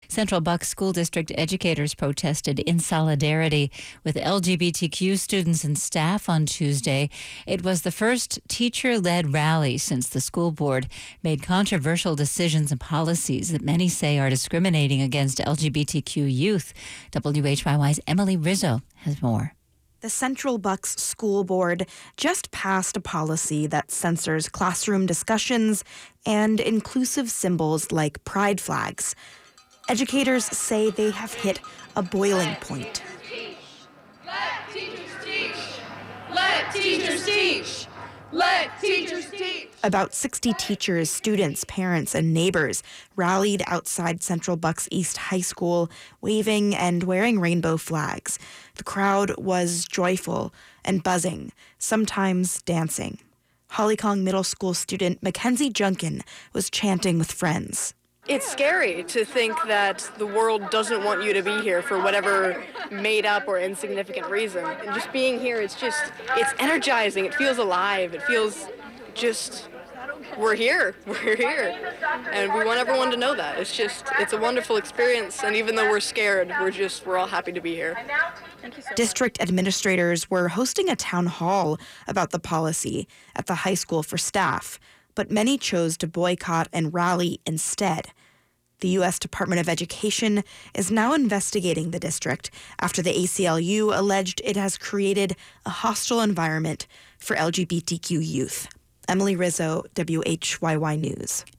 Central Bucks School District educators protested in solidarity with LGBTQ students and staff on Tuesday. It was the first teacher-led rally since the school board made controversial decisions and policies that many say are discriminating against LGBTQ youth. WHYY's Emily Rizzo has more. The Central Bucks School Board just passed a policy that censors classroom discussions and inclusive symbols like pride flags. Educators say they have hit a boiling point. Let teachers teach! Let teachers teach! Let teachers teach! About 60 teachers, students, parents, and neighbors rallied outside Central Bucks East High School, waving and wearing rainbow flags. The crowd was joyful and buzzing, sometimes dancing. Hollycong Middle School student Mackenzie Junkin was chanting with friends. It's scary to think that the world doesn't want you to be here for whatever made up or insignificant reason. And just being here, it's energizing. It feels alive. It feels just, we're here. And we want everyone to know that. It's a wonderful experience. And even though we're scared, we're all happy to be here. District administrators were hosting a town hall about the policy at the high school for staff, but many chose to boycott and rally instead. The U.S. Department of Education is now investigating the district after the ACLU alleged it has created a hostile environment for LGBTQ youth. Emily Rizzo, WHYY News.